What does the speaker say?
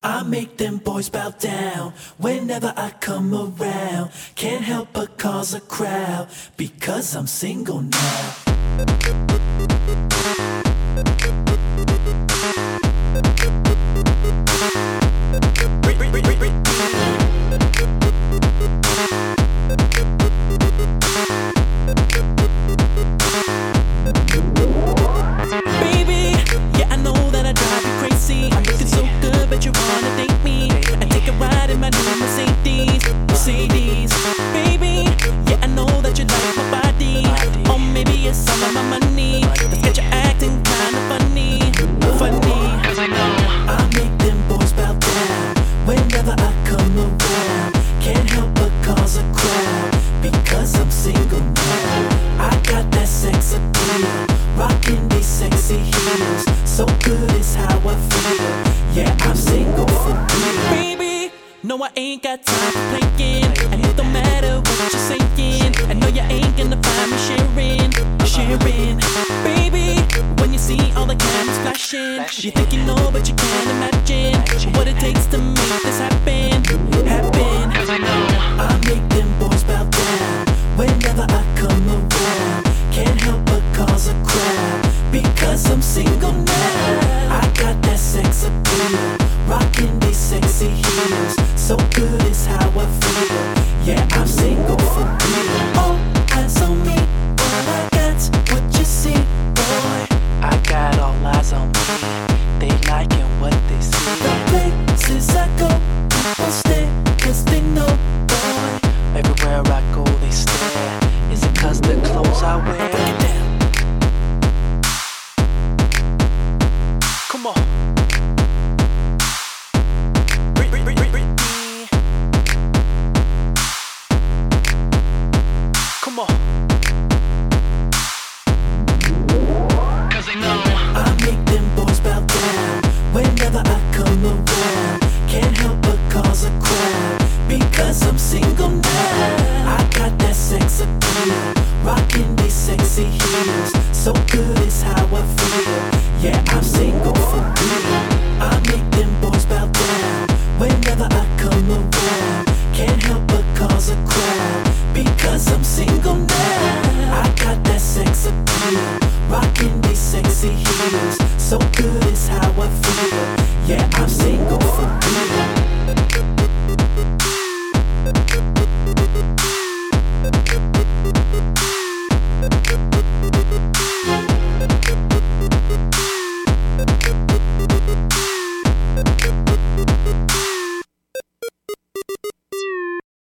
I make them boys bow down whenever I come around. Can't help but cause a crowd because I'm single now. Mercedes, baby, yeah, I know that you like my body. Or maybe it's all of my money. Let's get you acting kinda funny. Cause I know I make them boys bow down whenever I come around. Can't help but cause a crowd because I'm single now. I got that sex appeal, rocking these sexy heels. So good is how I feel. Yeah, I'm single for real. Baby, no, I ain't got time for playing, and it don't matter what you're saying. I know you ain't gonna find me sharing. Baby, when you see all the cameras flashing, you think you know, but you can't imagine what it takes to make this happen. Cause I know I make them boys bow down whenever I come around. Can't help but cause a crowd because I'm single now. I got that sex appeal, rocking these sexy heels. So good is how I feel. Yeah, I'm single for real. All eyes on me, all I got's what you see, boy. I got all eyes on me. They liking what they see. The places I go,